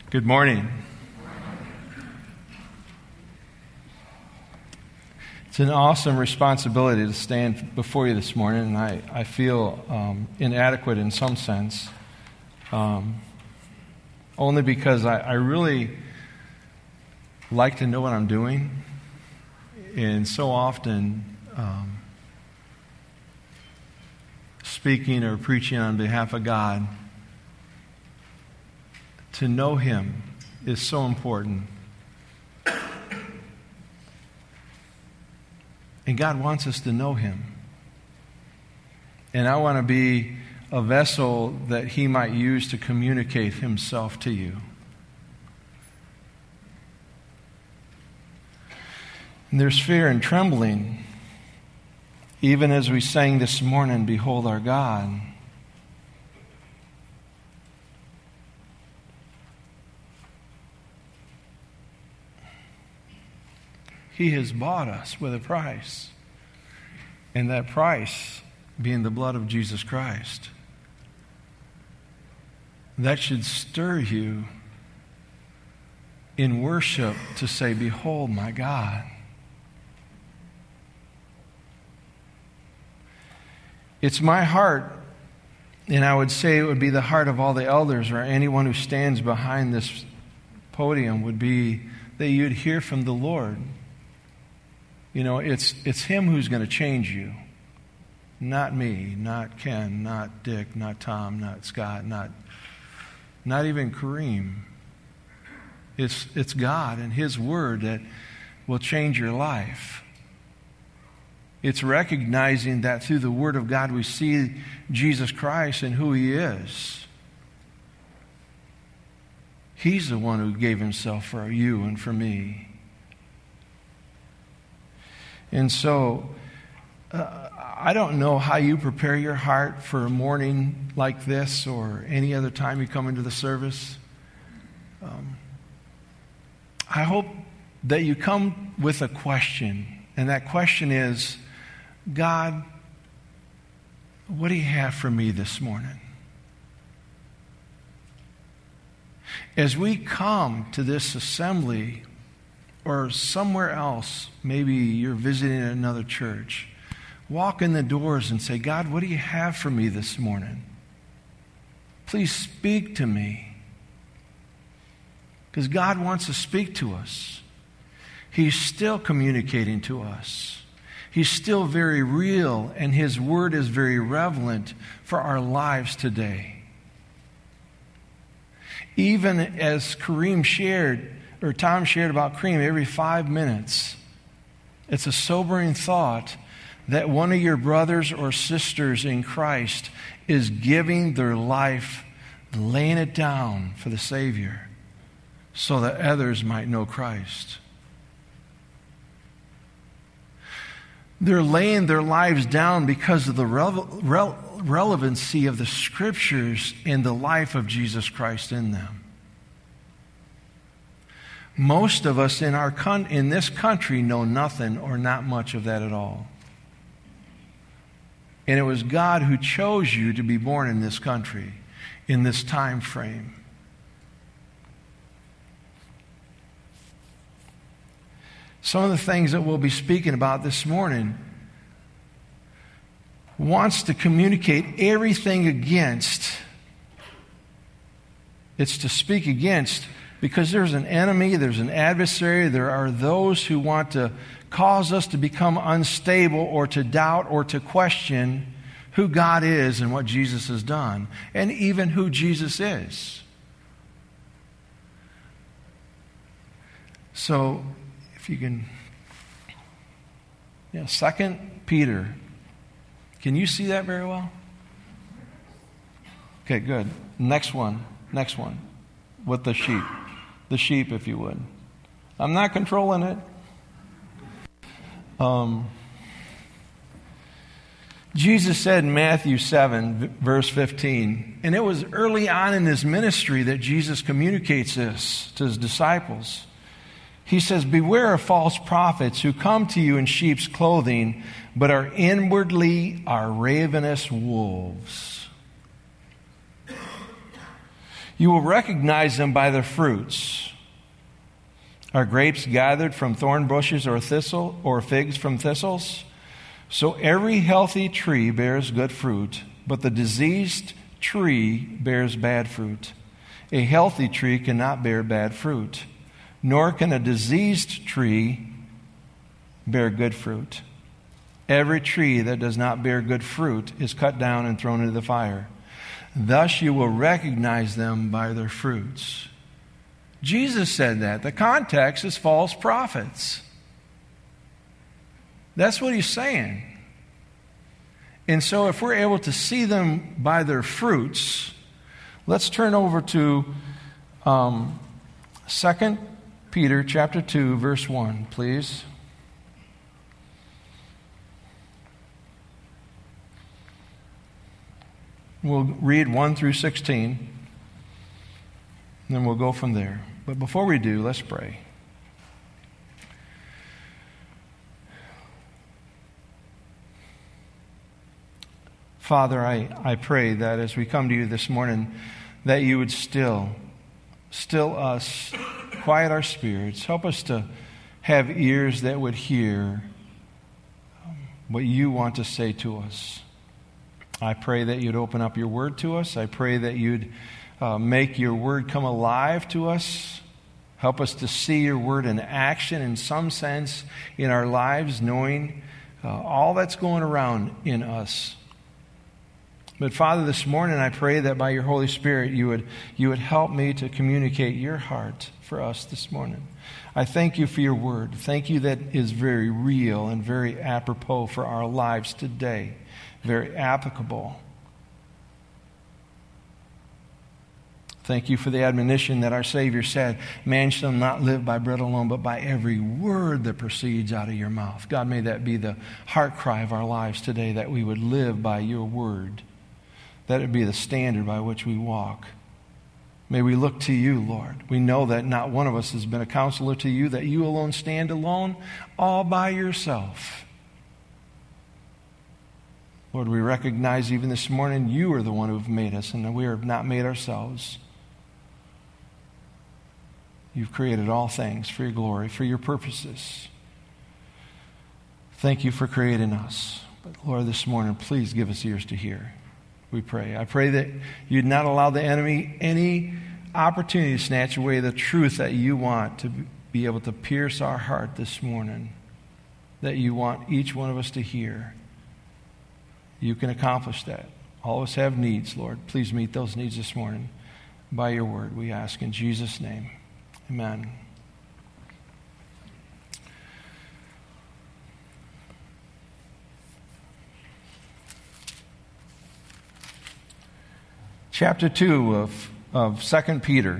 Good morning. It's an awesome responsibility to stand before you this morning, and I feel inadequate in some sense, only because I really like to know what I'm doing, and so often speaking or preaching on behalf of God, to know Him is so important. And God wants us to know Him. And I want to be a vessel that He might use to communicate Himself to you. And there's fear and trembling, even as we sang this morning, "Behold our God." He has bought us with a price, and that price being the blood of Jesus Christ. That should stir you in worship to say, "Behold my God." It's my heart, and I would say it would be the heart of all the elders or anyone who stands behind this podium, would be that you'd hear from the Lord. You know, it's Him who's going to change you. Not me, not Ken, not Dick, not Tom, not Scott, not even Kareem. It's God and His Word that will change your life. It's recognizing that through the Word of God we see Jesus Christ and who He is. He's the one who gave Himself for you and for me. And so, I don't know how you prepare your heart for a morning like this or any other time you come into the service. I hope that you come with a question, and that question is, God, what do you have for me this morning? As we come to this assembly, or somewhere else, maybe you're visiting another church, walk in the doors and say, "God, what do you have for me this morning? Please speak to me." Because God wants to speak to us. He's still communicating to us. He's still very real, and His Word is very relevant for our lives today. Even as Kareem shared, or Tom shared about Kareem, every 5 minutes, it's a sobering thought that one of your brothers or sisters in Christ is giving their life, laying it down for the Savior, so that others might know Christ. They're laying their lives down because of the relevancy of the Scriptures and the life of Jesus Christ in them. Most of us in this country know nothing or not much of that at all. And it was God who chose you to be born in this country, in this time frame. Some of the things that we'll be speaking about this morning wants to communicate everything against. It's to speak against, because there's an enemy, there's an adversary, there are those who want to cause us to become unstable or to doubt or to question who God is and what Jesus has done, and even who Jesus is. So, if you can, 2 Peter. Can you see that very well? Okay, good. Next one. With the sheep. The sheep, if you would. I'm not controlling it. Jesus said in Matthew 7, verse 15, and it was early on in His ministry that Jesus communicates this to His disciples. He says, "Beware of false prophets who come to you in sheep's clothing, but are inwardly ravenous wolves." You will recognize them by their fruits. Are grapes gathered from thorn bushes or thistle, or figs from thistles? So every healthy tree bears good fruit, but the diseased tree bears bad fruit. A healthy tree cannot bear bad fruit, nor can a diseased tree bear good fruit. Every tree that does not bear good fruit is cut down and thrown into the fire. Thus you will recognize them by their fruits. Jesus said that. The context is false prophets. That's what he's saying. And so if we're able to see them by their fruits, let's turn over to 2 Peter chapter 2, verse 1, please. We'll read 1 through 16, and then we'll go from there. But before we do, let's pray. Father, I pray that as we come to you this morning, that you would still us, quiet our spirits, help us to have ears that would hear what you want to say to us. I pray that you'd open up your word to us. I pray that you'd make your word come alive to us. Help us to see your word in action in some sense in our lives, knowing all that's going around in us. But Father, this morning I pray that by your Holy Spirit you would help me to communicate your heart for us this morning. I thank you for your word. Thank you that is very real and very apropos for our lives today. Very applicable. Thank you for the admonition that our Savior said, man shall not live by bread alone, but by every word that proceeds out of your mouth. God, may that be the heart cry of our lives today, that we would live by your word. That it be the standard by which we walk. May we look to you, Lord. We know that not one of us has been a counselor to you, that you alone stand alone, all by yourself. Lord, we recognize even this morning you are the one who have made us, and that we have not made ourselves. You've created all things for your glory, for your purposes. Thank you for creating us. But Lord, this morning, please give us ears to hear. We pray. I pray that you'd not allow the enemy any opportunity to snatch away the truth that you want to be able to pierce our heart this morning, that you want each one of us to hear. You can accomplish that. All of us have needs, Lord. Please meet those needs this morning by your word, we ask in Jesus' name. Amen. Chapter 2 of 2 Peter.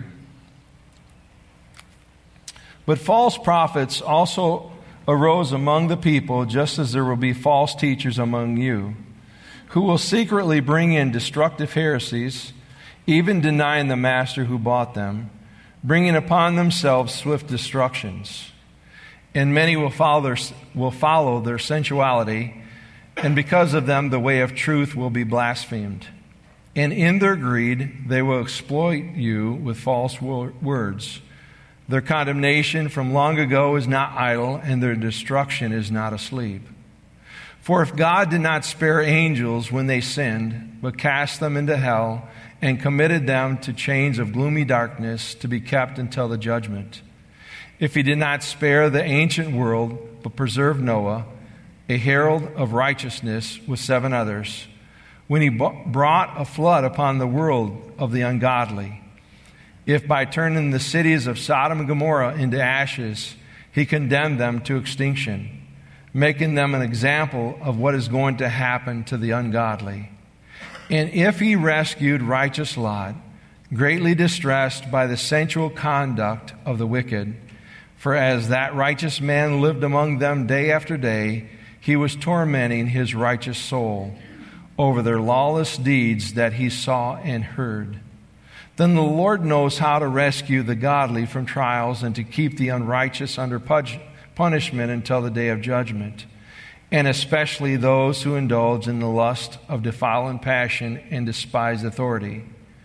But false prophets also arose among the people, just as there will be false teachers among you, who will secretly bring in destructive heresies, even denying the master who bought them, bringing upon themselves swift destructions. And many will follow their sensuality, and because of them the way of truth will be blasphemed. And in their greed they will exploit you with false words. Their condemnation from long ago is not idle, and their destruction is not asleep. For if God did not spare angels when they sinned, but cast them into hell and committed them to chains of gloomy darkness to be kept until the judgment, if he did not spare the ancient world, but preserved Noah, a herald of righteousness with 7 others, when he brought a flood upon the world of the ungodly, if by turning the cities of Sodom and Gomorrah into ashes, he condemned them to extinction, making them an example of what is going to happen to the ungodly. And if he rescued righteous Lot, greatly distressed by the sensual conduct of the wicked, for as that righteous man lived among them day after day, he was tormenting his righteous soul over their lawless deeds that he saw and heard. Then the Lord knows how to rescue the godly from trials and to keep the unrighteous under punishment until the day of judgment, and especially those who indulge in the lust of defiling passion and despise authority.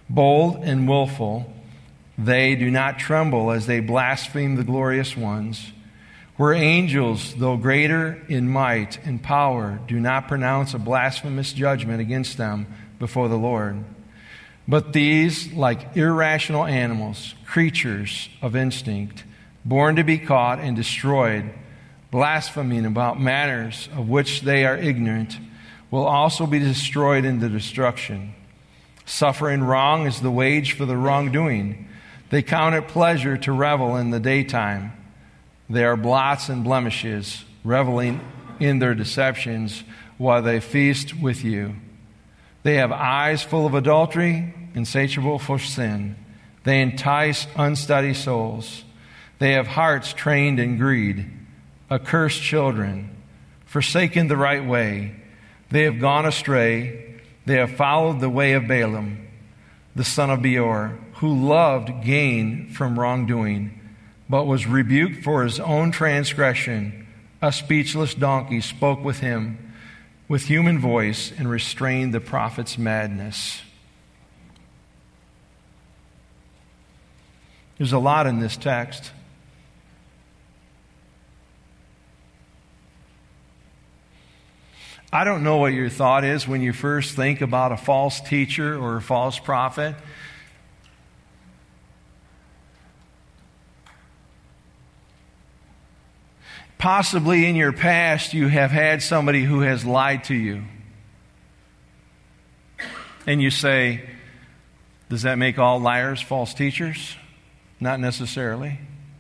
Bold and willful, they do not tremble as they blaspheme the glorious ones. Where angels, though greater in might and power, do not pronounce a blasphemous judgment against them before the Lord. But these, like irrational animals, creatures of instinct, born to be caught and destroyed, blaspheming about matters of which they are ignorant, will also be destroyed into destruction. Suffering wrong is the wage for the wrongdoing. They count it pleasure to revel in the daytime. They are blots and blemishes, reveling in their deceptions while they feast with you. They have eyes full of adultery, insatiable for sin. They entice unsteady souls. They have hearts trained in greed, accursed children, forsaken the right way. They have gone astray. They have followed the way of Balaam, the son of Beor, who loved gain from wrongdoing, but was rebuked for his own transgression. A speechless donkey spoke with him with human voice and restrained the prophet's madness. There's a lot in this text. I don't know what your thought is when you first think about a false teacher or a false prophet. Possibly in your past you have had somebody who has lied to you. And you say, does that make all liars false teachers? Not necessarily.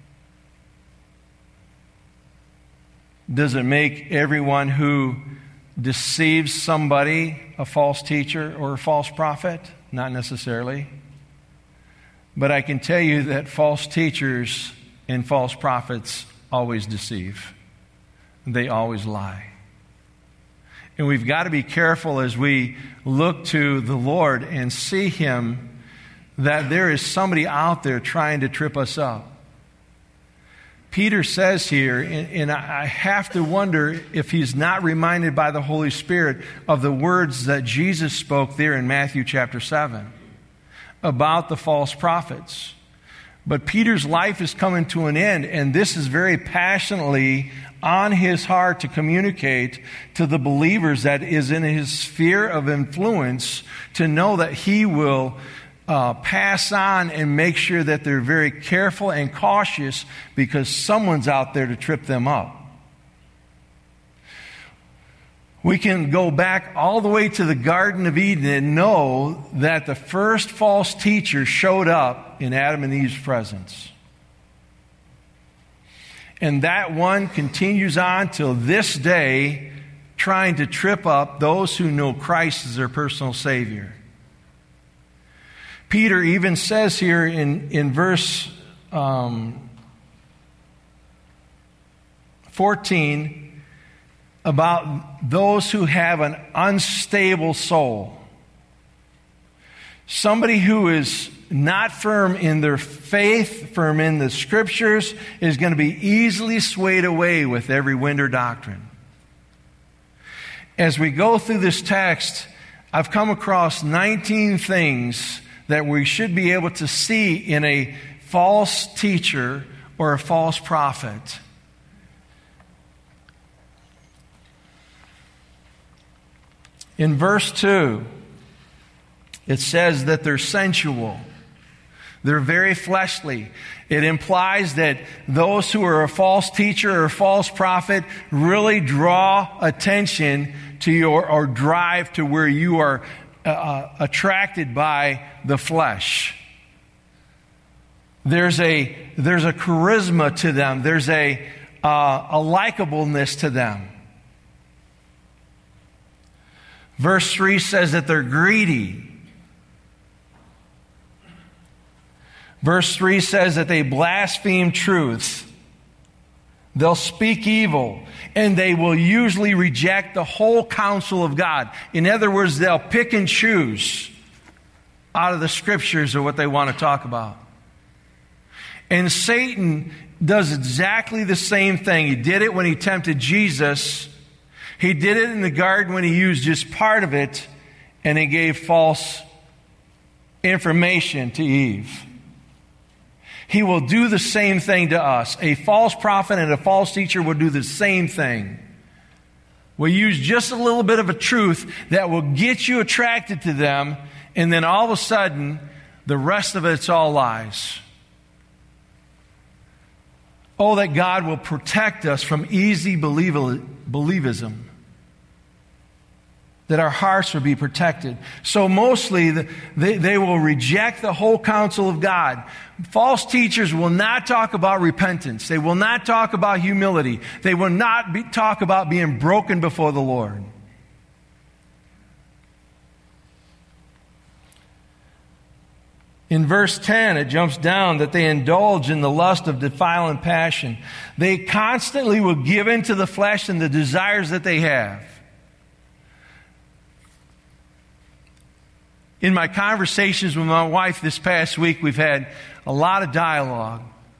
Does it make everyone who deceives somebody a false teacher or a false prophet? Not necessarily. But I can tell you that false teachers and false prophets always deceive. They always lie. And we've got to be careful as we look to the Lord and see Him that there is somebody out there trying to trip us up. Peter says here, and I have to wonder if he's not reminded by the Holy Spirit of the words that Jesus spoke there in Matthew chapter 7 about the false prophets. But Peter's life is coming to an end, and this is very passionately on his heart to communicate to the believers that is in his sphere of influence, to know that he will pass on and make sure that they're very careful and cautious because someone's out there to trip them up. We can go back all the way to the Garden of Eden and know that the first false teacher showed up in Adam and Eve's presence. And that one continues on till this day, trying to trip up those who know Christ as their personal Savior. Peter even says here in verse 14 about those who have an unstable soul. Somebody who is not firm in their faith, firm in the Scriptures, is going to be easily swayed away with every wind or doctrine. As we go through this text, I've come across 19 things that we should be able to see in a false teacher or a false prophet. In verse 2, it says that they're sensual. They're very fleshly. It implies that those who are a false teacher or a false prophet really draw attention to your, or drive to where you are attracted by the flesh. There's a charisma to them. There's a likableness to them. Verse 3 says that they're greedy. Verse 3 says that they blaspheme truth. They'll speak evil, and they will usually reject the whole counsel of God. In other words, they'll pick and choose out of the Scriptures or what they want to talk about. And Satan does exactly the same thing. He did it when he tempted Jesus. He did it in the garden when he used just part of it, and he gave false information to Eve. He will do the same thing to us. A false prophet and a false teacher will do the same thing. Will use just a little bit of a truth that will get you attracted to them, and then all of a sudden, the rest of it's all lies. Oh, that God will protect us from easy believism. That our hearts will be protected. So mostly, they will reject the whole counsel of God. False teachers will not talk about repentance. They will not talk about humility. They will not talk about being broken before the Lord. In verse 10, it jumps down that they indulge in the lust of defiling passion. They constantly will give in to the flesh and the desires that they have. In my conversations with my wife this past week, we've had a lot of dialogue.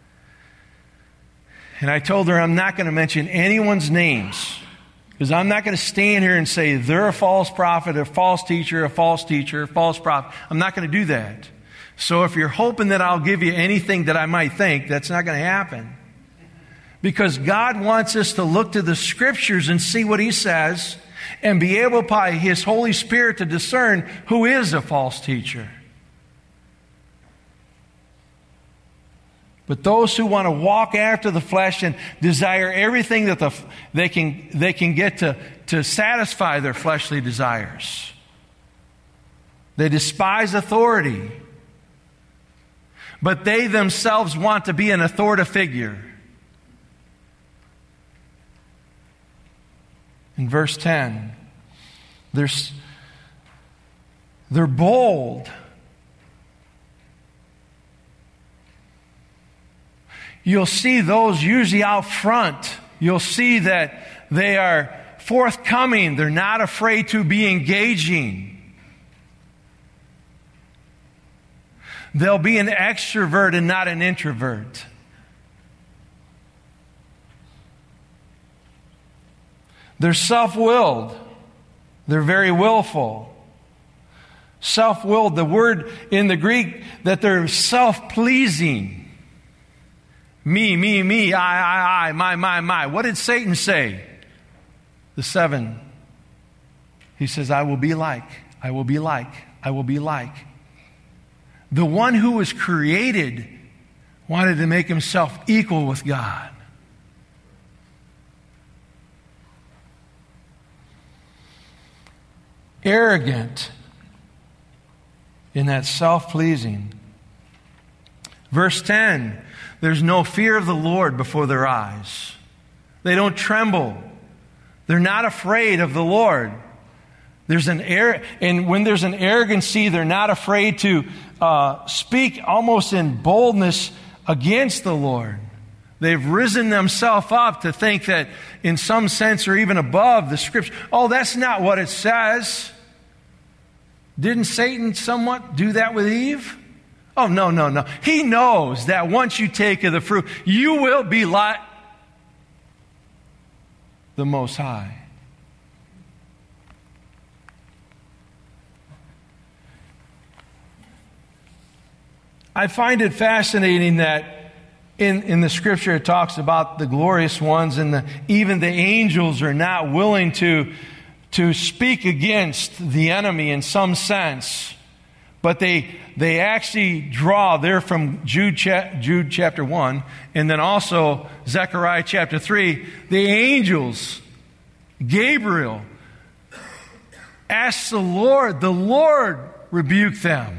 And I told her I'm not going to mention anyone's names, because I'm not going to stand here and say they're a false prophet, a false teacher, a false teacher, a false prophet. I'm not going to do that. So if you're hoping that I'll give you anything that I might think, that's not going to happen. Because God wants us to look to the Scriptures and see what He says, and be able by His Holy Spirit to discern who is a false teacher. But those who want to walk after the flesh and desire everything that they can get to satisfy their fleshly desires. They despise authority. But they themselves want to be an authoritative figure. In verse 10, they're bold. You'll see those usually out front. You'll see that they are forthcoming. They're not afraid to be engaging. They'll be an extrovert and not an introvert. They're self-willed. They're very willful. Self-willed, the word in the Greek, that they're self-pleasing. Me, I, my. What did Satan say? The 7. He says, I will be like. The one who was created wanted to make himself equal with God. Arrogant in that self-pleasing. Verse 10, there's no fear of the Lord before their eyes. They don't tremble. They're not afraid of the Lord. And when there's an arrogancy, they're not afraid to speak almost in boldness against the Lord. They've risen themselves up to think that in some sense or even above the Scripture. Oh, that's not what it says. Didn't Satan somewhat do that with Eve? Oh, no. He knows that once you take of the fruit, you will be like the Most High. I find it fascinating that in the Scripture it talks about the glorious ones, and even the angels are not willing to speak against the enemy in some sense. But they actually draw there from Jude chapter 1, and then also Zechariah chapter 3, the angels, Gabriel, asks the Lord rebuked them.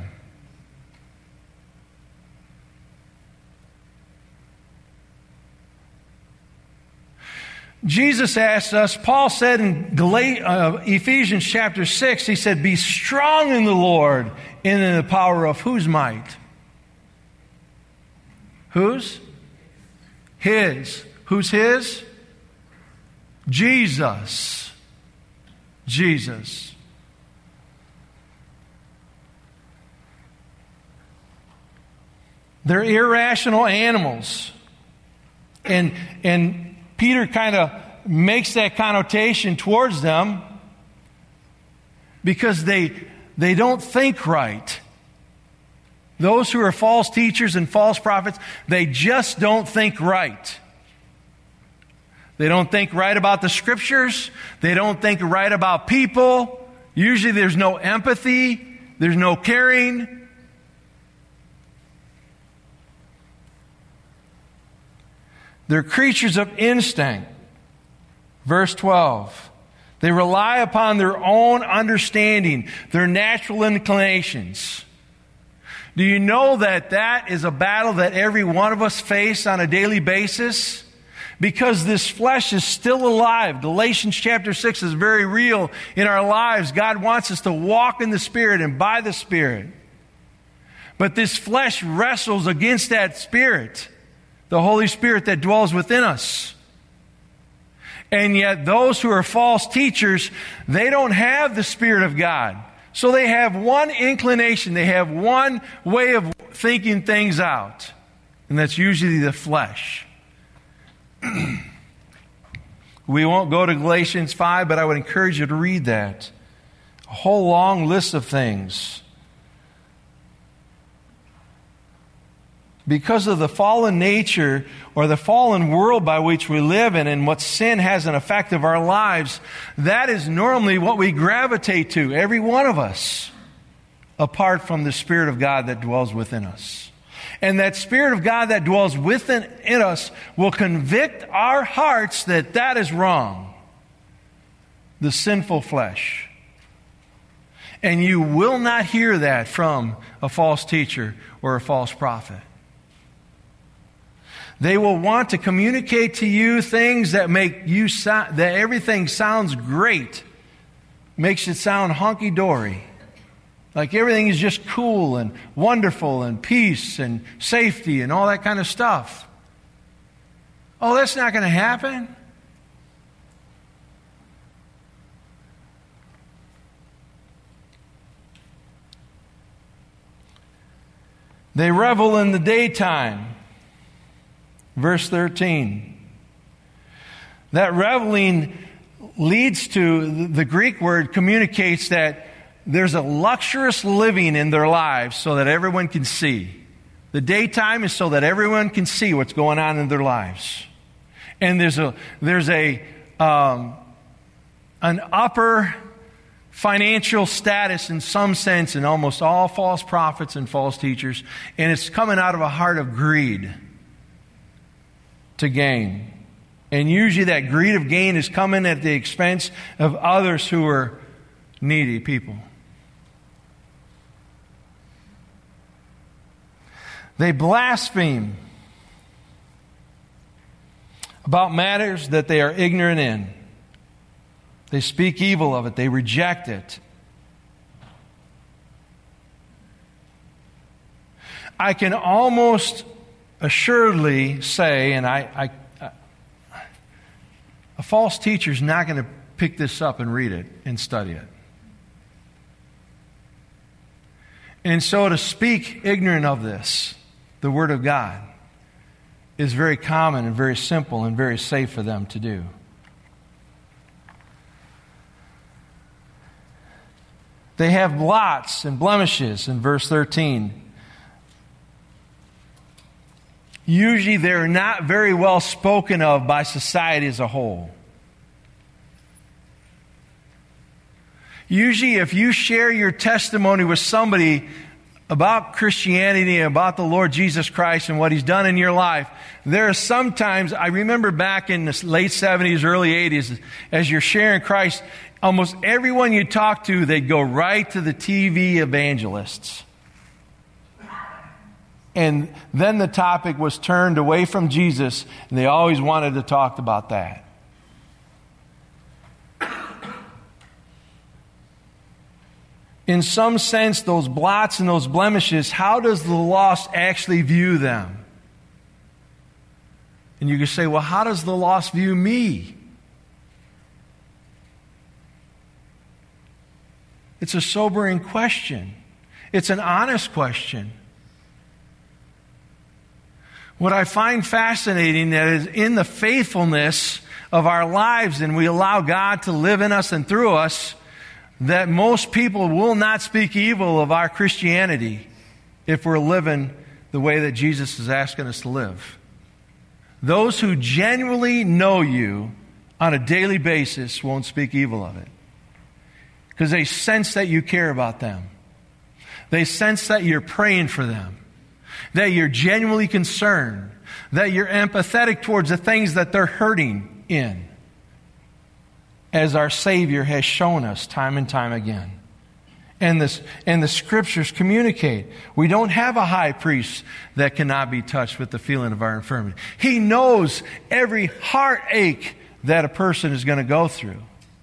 Jesus asked us, Paul said in Ephesians chapter 6, he said, be strong in the Lord and in the power of whose might? Whose? His. Who's His? Jesus. They're irrational animals. And Peter kind of makes that connotation towards them because they don't think right. Those who are false teachers and false prophets, they just don't think right. They don't think right about the Scriptures. They don't think right about people. Usually there's no empathy. There's no caring. They're creatures of instinct. Verse 12. They rely upon their own understanding, their natural inclinations. Do you know that that is a battle that every one of us face on a daily basis? Because this flesh is still alive. Galatians chapter 6 is very real in our lives. God wants us to walk in the Spirit and by the Spirit. But this flesh wrestles against that Spirit, the Holy Spirit that dwells within us. And yet those who are false teachers, they don't have the Spirit of God. So they have one inclination, they have one way of thinking things out. And that's usually the flesh. We won't go to Galatians 5, but I would encourage you to read that. A whole long list of things. Because of the fallen nature or the fallen world by which we live in and what sin has an effect of our lives, that is normally what we gravitate to, every one of us, apart from the Spirit of God that dwells within us. And that Spirit of God that dwells within us will convict our hearts that that is wrong. The sinful flesh. And you will not hear that from a false teacher or a false prophet. They will want to communicate to you things that make you that everything sounds great. Makes it sound hunky-dory. Like everything is just cool and wonderful and peace and safety and all that kind of stuff. Oh, that's not going to happen. They revel in the daytime. Verse 13. That reveling leads to, the Greek word communicates that there's a luxurious living in their lives so that everyone can see. The daytime is so that everyone can see what's going on in their lives. And there's an upper financial status in some sense in almost all false prophets and false teachers. And it's coming out of a heart of greed to gain. And usually that greed of gain is coming at the expense of others who are needy people. They blaspheme about matters that they are ignorant in. They speak evil of it. They reject it. I can almost assuredly say, and a false teacher is not going to pick this up and read it and study it. And so to speak ignorant of this, the Word of God, is very common and very simple and very safe for them to do. They have blots and blemishes in verse 13. Usually they're not very well spoken of by society as a whole. Usually if you share your testimony with somebody about Christianity, about the Lord Jesus Christ and what He's done in your life, there are sometimes, I remember back in the late 70s, early 80s, as you're sharing Christ, almost everyone you talk to, they'd go right to the TV evangelists. And then the topic was turned away from Jesus, and they always wanted to talk about that. In some sense, those blots and those blemishes, how does the lost actually view them? And you can say, well, how does the lost view me? It's a sobering question. It's an honest question. What I find fascinating is in the faithfulness of our lives, and we allow God to live in us and through us, that most people will not speak evil of our Christianity. if we're living the way that Jesus is asking us to live. Those who genuinely know you on a daily basis won't speak evil of it, because they sense that you care about them. They sense that you're praying for them, that you're genuinely concerned, that you're empathetic towards the things that they're hurting in, as our Savior has shown us time and time again. And the Scriptures communicate. We don't have a high priest that cannot be touched with the feeling of our infirmity. He knows every heartache that a person is going to go through.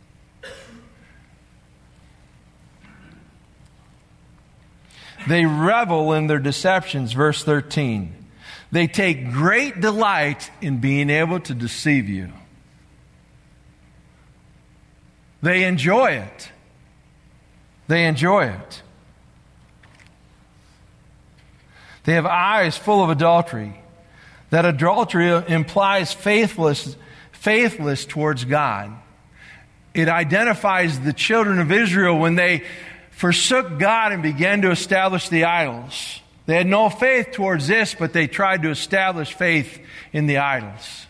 They revel in their deceptions, verse 13. They take great delight in being able to deceive you. They enjoy it. They enjoy it. They have eyes full of adultery. That adultery implies faithless towards God. It identifies the children of Israel when they forsook God and began to establish the idols. They had no faith towards this, but they tried to establish faith in the idols.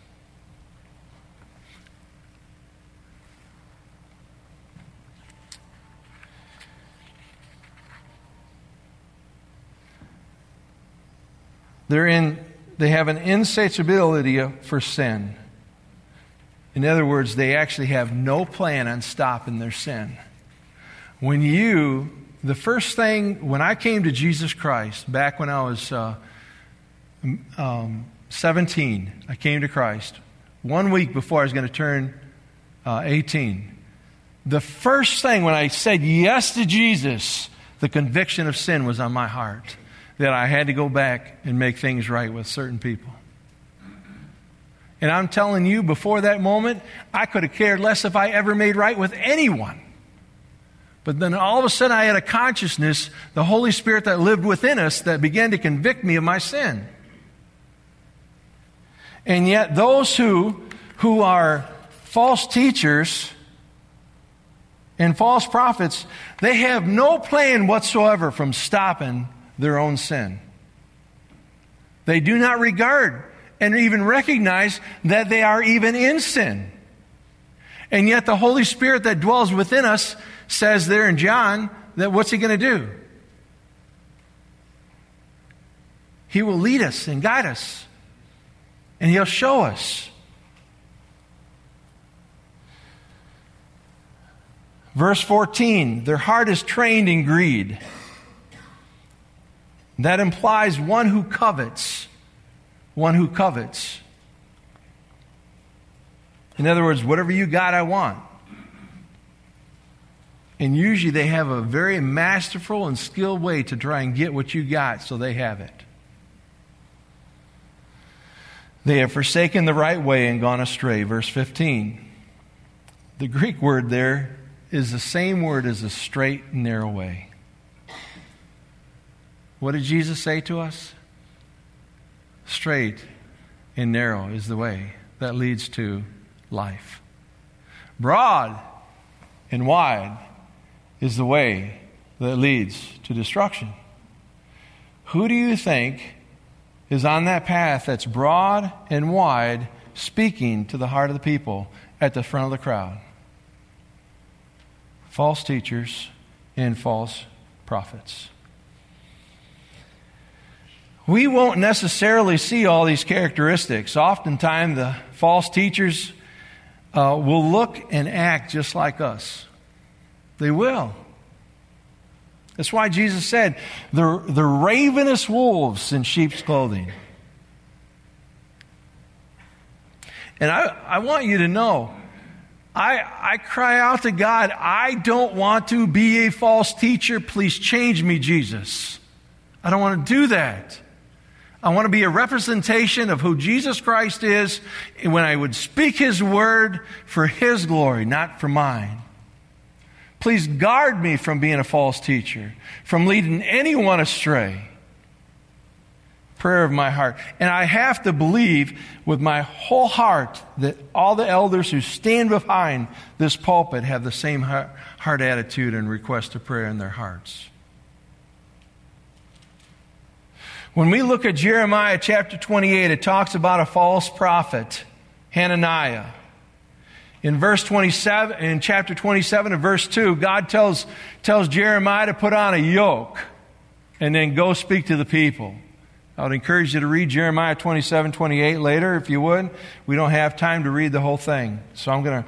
They have an insatiability for sin. In other words, they actually have no plan on stopping their sin. The first thing, when I came to Jesus Christ, back when I was 17, I came to Christ. 1 week before I was going to turn 18. The first thing when I said yes to Jesus, the conviction of sin was on my heart. That I had to go back and make things right with certain people. And I'm telling you, before that moment, I could have cared less if I ever made right with anyone. But then all of a sudden I had a consciousness, the Holy Spirit that lived within us, that began to convict me of my sin. And yet those who are false teachers and false prophets, they have no plan whatsoever from stopping their own sin. They do not regard and even recognize that they are even in sin. And yet the Holy Spirit that dwells within us says there in John that what's He going to do? He will lead us and guide us. And He'll show us. Verse 14, their heart is trained in greed. That implies one who covets. One who covets. In other words, whatever you got, I want. And usually they have a very masterful and skilled way to try and get what you got so they have it. They have forsaken the right way and gone astray. Verse 15. The Greek word there is the same word as a straight and narrow way. What did Jesus say to us? Straight and narrow is the way that leads to life. Broad and wide is the way that leads to destruction. Who do you think is on that path that's broad and wide, speaking to the heart of the people at the front of the crowd? False teachers and false prophets. We won't necessarily see all these characteristics. Oftentimes, the false teachers will look and act just like us. They will. That's why Jesus said, the ravenous wolves in sheep's clothing. And I want you to know, I cry out to God, I don't want to be a false teacher. Please change me, Jesus. I don't want to do that. I want to be a representation of who Jesus Christ is when I would speak His word for His glory, not for mine. Please guard me from being a false teacher, from leading anyone astray. Prayer of my heart. And I have to believe with my whole heart that all the elders who stand behind this pulpit have the same heart attitude and request of prayer in their hearts. When we look at Jeremiah chapter 28, it talks about a false prophet, Hananiah. In verse 27, in chapter 27 of verse 2, God tells Jeremiah to put on a yoke and then go speak to the people. I would encourage you to read Jeremiah 27-28 later, if you would. We don't have time to read the whole thing, so I'm going to...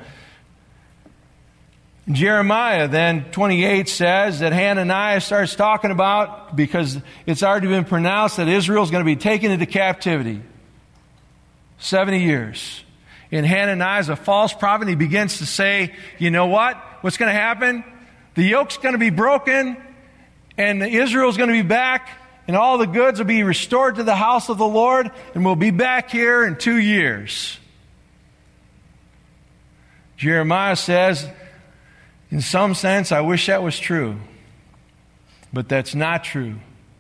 Jeremiah then 28 says that Hananiah starts talking about, because it's already been pronounced that Israel's going to be taken into captivity. 70 years. And Hananiah is a false prophet. He begins to say, you know what? What's going to happen? The yoke's going to be broken, and Israel's going to be back, and all the goods will be restored to the house of the Lord, and we'll be back here in 2 years. Jeremiah says, in some sense, I wish that was true. But that's not true.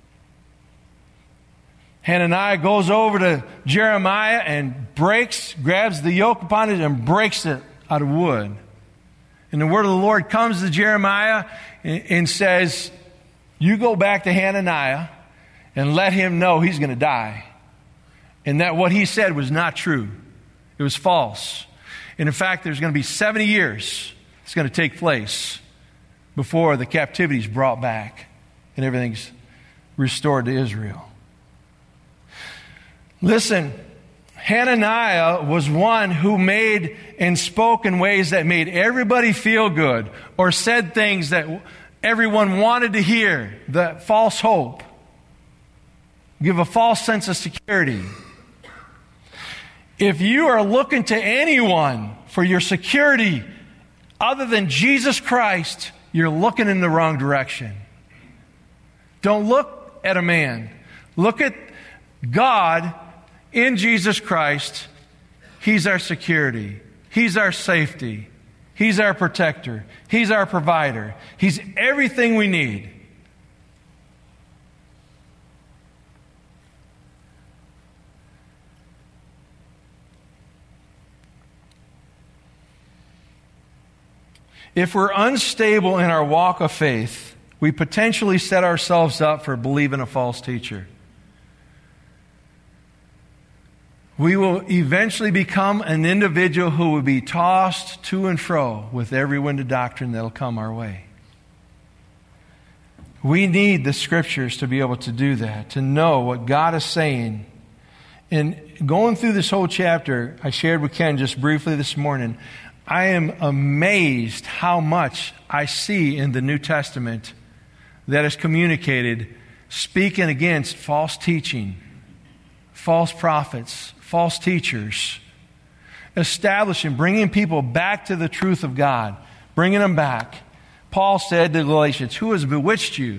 Hananiah goes over to Jeremiah and grabs the yoke upon it and breaks it out of wood. And the word of the Lord comes to Jeremiah and says, you go back to Hananiah and let him know he's going to die. And that what he said was not true. It was false. And in fact, there's going to be 70 years it's going to take place before the captivity is brought back and everything's restored to Israel. Listen, Hananiah was one who made and spoke in ways that made everybody feel good, or said things that everyone wanted to hear, the false hope, give a false sense of security. If you are looking to anyone for your security other than Jesus Christ, you're looking in the wrong direction. Don't look at a man. Look at God in Jesus Christ. He's our security. He's our safety. He's our protector. He's our provider. He's everything we need. If we're unstable in our walk of faith, we potentially set ourselves up for believing a false teacher. We will eventually become an individual who will be tossed to and fro with every wind of doctrine that will come our way. We need the Scriptures to be able to do that, to know what God is saying. And going through this whole chapter, I shared with Ken just briefly this morning, I am amazed how much I see in the New Testament that is communicated speaking against false teaching, false prophets, false teachers, establishing, bringing people back to the truth of God, bringing them back. Paul said to the Galatians, who has bewitched you?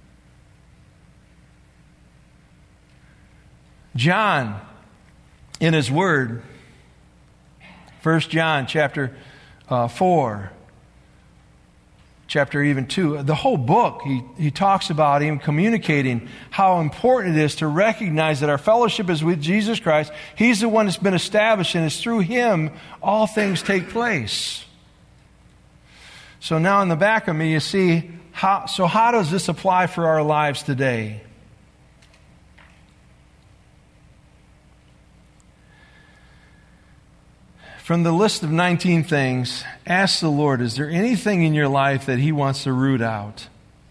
John, in his word, 1 John chapter 4, chapter even 2, the whole book, he talks about him communicating how important it is to recognize that our fellowship is with Jesus Christ. He's the one that's been established, and it's through Him all things take place. So now in the back of me, you see, how does this apply for our lives today? From the list of 19 things, ask the Lord, is there anything in your life that He wants to root out?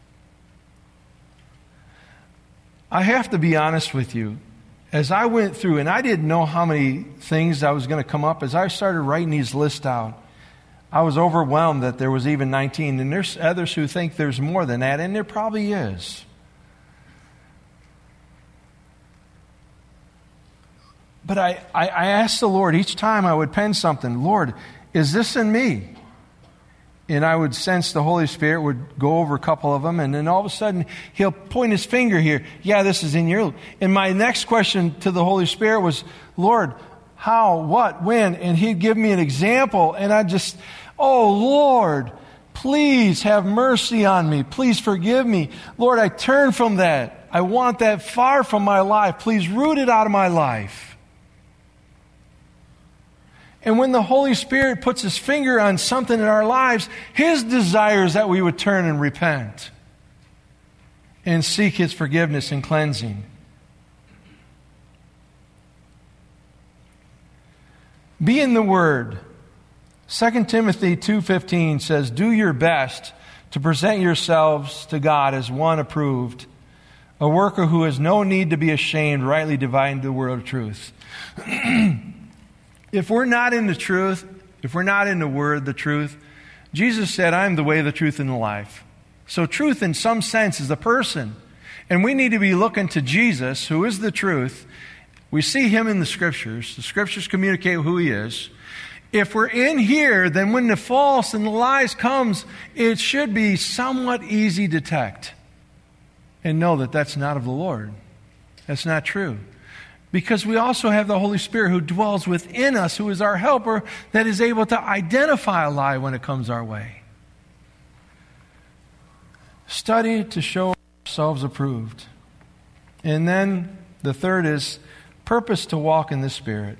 I have to be honest with you. As I went through, and I didn't know how many things I was going to come up, as I started writing these lists out, I was overwhelmed that there was even 19. And there's others who think there's more than that, and there probably is. But I asked the Lord each time I would pen something, Lord, is this in me? And I would sense the Holy Spirit would go over a couple of them, and then all of a sudden He'll point His finger here. Yeah, this is in your... And my next question to the Holy Spirit was, Lord, how, what, when? And He'd give me an example, and I'd just, oh, Lord, please have mercy on me. Please forgive me. Lord, I turn from that. I want that far from my life. Please root it out of my life. And when the Holy Spirit puts His finger on something in our lives, His desire is that we would turn and repent and seek His forgiveness and cleansing. Be in the Word. 2 Timothy 2:15 says, do your best to present yourselves to God as one approved, a worker who has no need to be ashamed, rightly dividing the word of truth. If we're not in the truth, if we're not in the Word, the truth, Jesus said, I'm the way, the truth, and the life. So truth in some sense is a person. And we need to be looking to Jesus, who is the truth. We see Him in the Scriptures. The Scriptures communicate who He is. If we're in here, then when the false and the lies comes, it should be somewhat easy to detect and know that that's not of the Lord. That's not true. Because we also have the Holy Spirit who dwells within us, who is our helper, that is able to identify a lie when it comes our way. Study to show ourselves approved. And then the third is purpose to walk in the Spirit.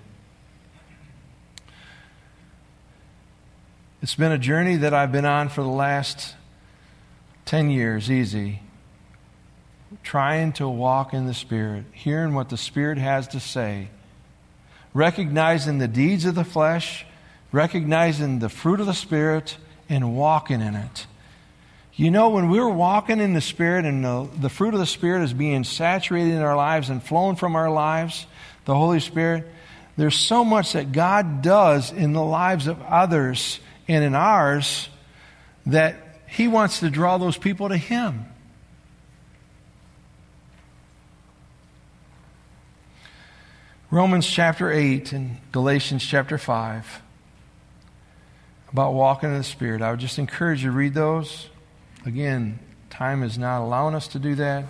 It's been a journey that I've been on for the last 10 years, easy. Trying to walk in the Spirit, hearing what the Spirit has to say, recognizing the deeds of the flesh, recognizing the fruit of the Spirit, and walking in it. You know, when we're walking in the Spirit and the fruit of the Spirit is being saturated in our lives and flowing from our lives, the Holy Spirit, there's so much that God does in the lives of others and in ours that He wants to draw those people to Him. Romans chapter 8 and Galatians chapter 5 about walking in the Spirit. I would just encourage you to read those. Again, time is not allowing us to do that.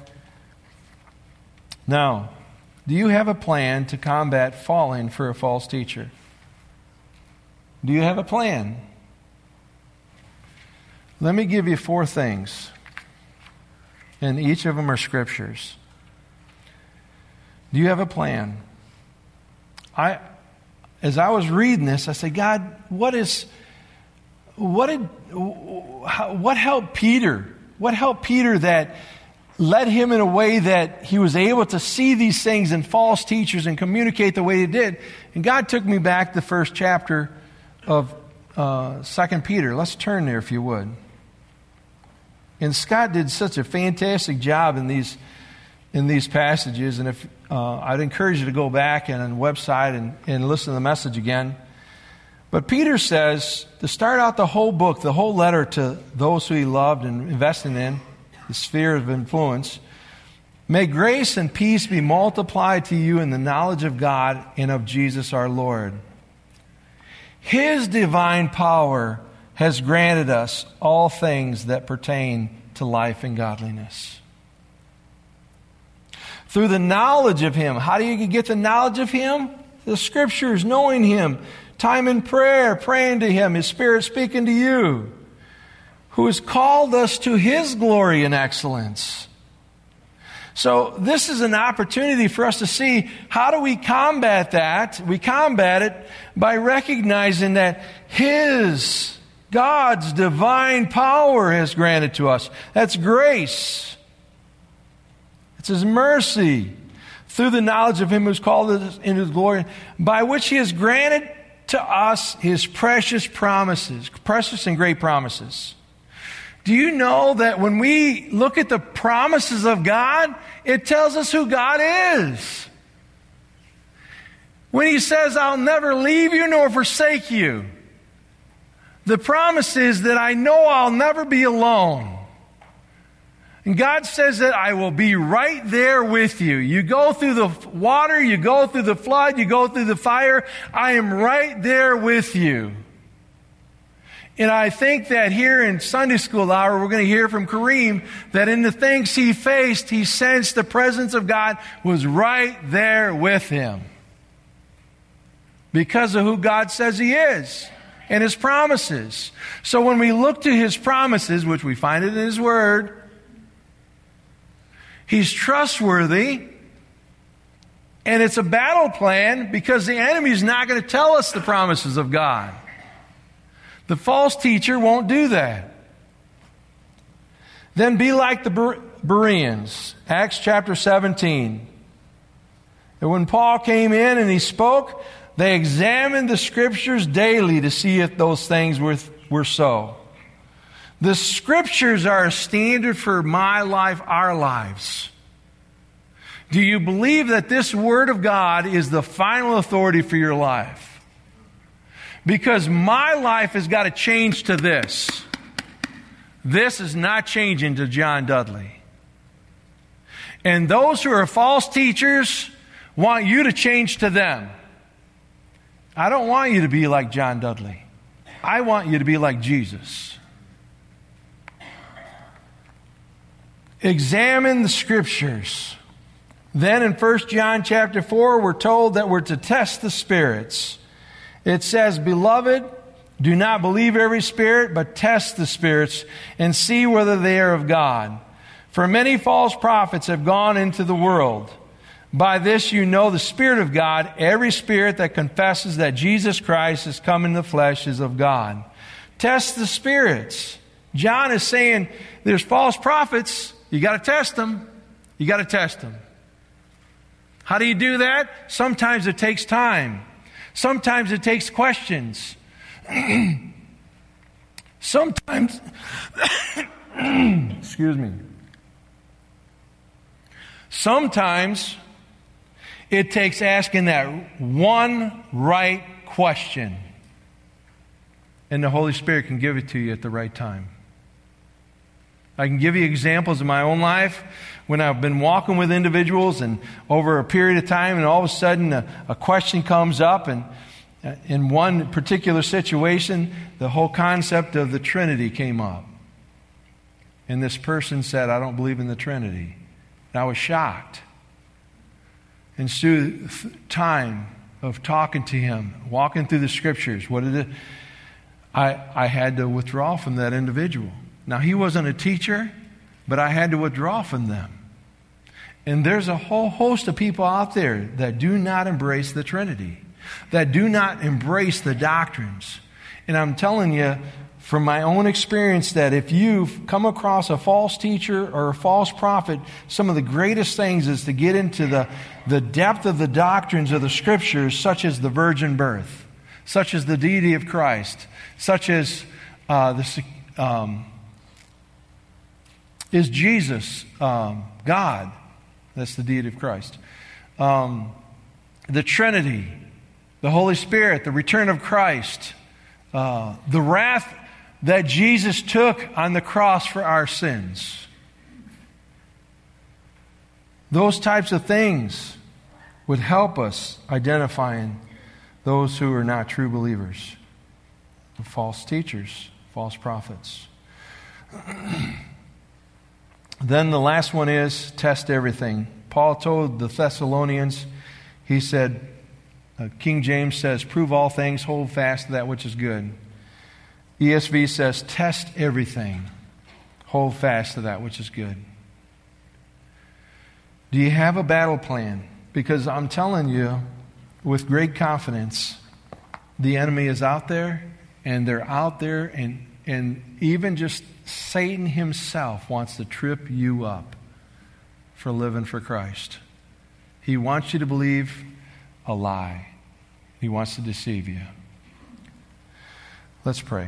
Now, do you have a plan to combat falling for a false teacher? Do you have a plan? Let me give you 4 things, and each of them are scriptures. Do you have a plan? As I was reading this, I said, God, what helped Peter? What helped Peter that led him in a way that he was able to see these things in false teachers and communicate the way he did? And God took me back to the first chapter of 2 Peter. Let's turn there if you would. And Scott did such a fantastic job in these passages, and if I'd encourage you to go back and on the website and listen to the message again. But Peter says, to start out the whole book, the whole letter to those who he loved and invested in, the sphere of influence, may grace and peace be multiplied to you in the knowledge of God and of Jesus our Lord. His divine power has granted us all things that pertain to life and godliness. Through the knowledge of Him. How do you get the knowledge of Him? The Scriptures, knowing Him. Time in prayer, praying to Him. His Spirit speaking to you. Who has called us to His glory and excellence. So this is an opportunity for us to see, how do we combat that? We combat it by recognizing that God's divine power has granted to us. That's grace. It's His mercy through the knowledge of Him who's called us into His glory, by which He has granted to us His precious promises, precious and great promises. Do you know that when we look at the promises of God, it tells us who God is? When He says, I'll never leave you nor forsake you, the promise is that I know I'll never be alone. And God says that I will be right there with you. You go through the water, you go through the flood, you go through the fire, I am right there with you. And I think that here in Sunday school hour, we're going to hear from Kareem that in the things he faced, he sensed the presence of God was right there with him. Because of who God says He is and His promises. So when we look to His promises, which we find it in His Word, He's trustworthy, and it's a battle plan because the enemy's not going to tell us the promises of God. The false teacher won't do that. Then be like the Bereans, Acts chapter 17. And when Paul came in and he spoke, They examined the Scriptures daily to see if those things were so. The Scriptures are a standard for my life, our lives. Do you believe that this Word of God is the final authority for your life? Because my life has got to change to this. This is not changing to John Dudley. And those who are false teachers want you to change to them. I don't want you to be like John Dudley. I want you to be like Jesus. Examine the Scriptures. Then in 1 John chapter 4, we're told that we're to test the spirits. It says, "Beloved, do not believe every spirit, but test the spirits and see whether they are of God. For many false prophets have gone into the world. By this you know the Spirit of God. Every spirit that confesses that Jesus Christ has come in the flesh is of God." Test the spirits. John is saying there's false prophets. You got to test them. You got to test them. How do you do that? Sometimes it takes time. Sometimes it takes questions. Sometimes, excuse me. Sometimes it takes asking that one right question. And the Holy Spirit can give it to you at the right time. I can give you examples in my own life when I've been walking with individuals and over a period of time and all of a sudden a question comes up, and in one particular situation the whole concept of the Trinity came up. And this person said, "I don't believe in the Trinity." And I was shocked. And through time of talking to him, walking through the Scriptures, I had to withdraw from that individual. Now, he wasn't a teacher, but I had to withdraw from them. And there's a whole host of people out there that do not embrace the Trinity, that do not embrace the doctrines. And I'm telling you from my own experience that if you've come across a false teacher or a false prophet, some of the greatest things is to get into the depth of the doctrines of the Scriptures, such as the virgin birth, such as the deity of Christ, such as is Jesus God? That's the deity of Christ. The Trinity, the Holy Spirit, the return of Christ, the wrath that Jesus took on the cross for our sins. Those types of things would help us identifying those who are not true believers, false teachers, false prophets. Then the last one is test everything. Paul told the Thessalonians, he said, King James says, "Prove all things, hold fast to that which is good." ESV says, "Test everything, hold fast to that which is good." Do you have a battle plan? Because I'm telling you with great confidence, the enemy is out there, and they're out there, and even just Satan himself wants to trip you up for living for Christ. He wants you to believe a lie. He wants to deceive you. Let's pray.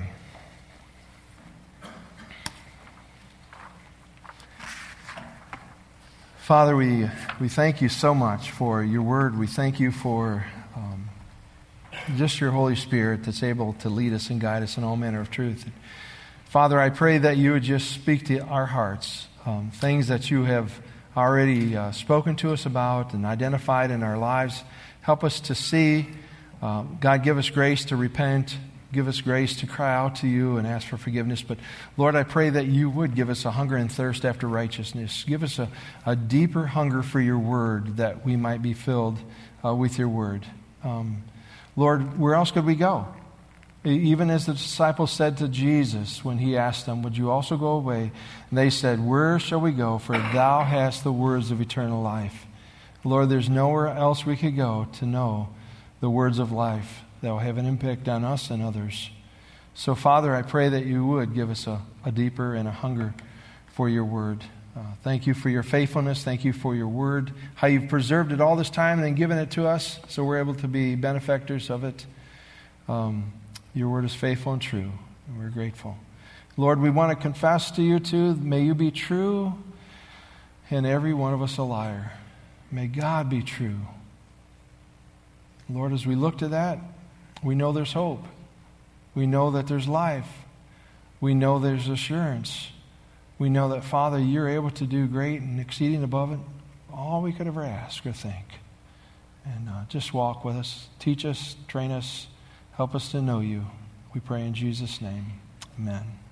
Father, we thank you so much for your word. We thank you for just your Holy Spirit that's able to lead us and guide us in all manner of truth. Father, I pray that you would just speak to our hearts, things that you have already spoken to us about and identified in our lives. Help us to see. God, give us grace to repent. Give us grace to cry out to you and ask for forgiveness. But Lord, I pray that you would give us a hunger and thirst after righteousness. Give us a deeper hunger for your word, that we might be filled with your word. Lord, where else could we go? Even as the disciples said to Jesus when he asked them, "Would you also go away?" And they said, "Where shall we go? For thou hast the words of eternal life." Lord, there's nowhere else we could go to know the words of life that will have an impact on us and others. So, Father, I pray that you would give us a deeper and a hunger for your word. Thank you for your faithfulness. Thank you for your word, how you've preserved it all this time and then given it to us so we're able to be benefactors of it. Your word is faithful and true, and we're grateful. Lord, we want to confess to you too. May you be true and every one of us a liar. May God be true. Lord, as we look to that, we know there's hope. We know that there's life. We know there's assurance. We know that, Father, you're able to do great and exceeding above it all we could ever ask or think. And just walk with us. Teach us, train us, help us to know you. We pray in Jesus' name. Amen.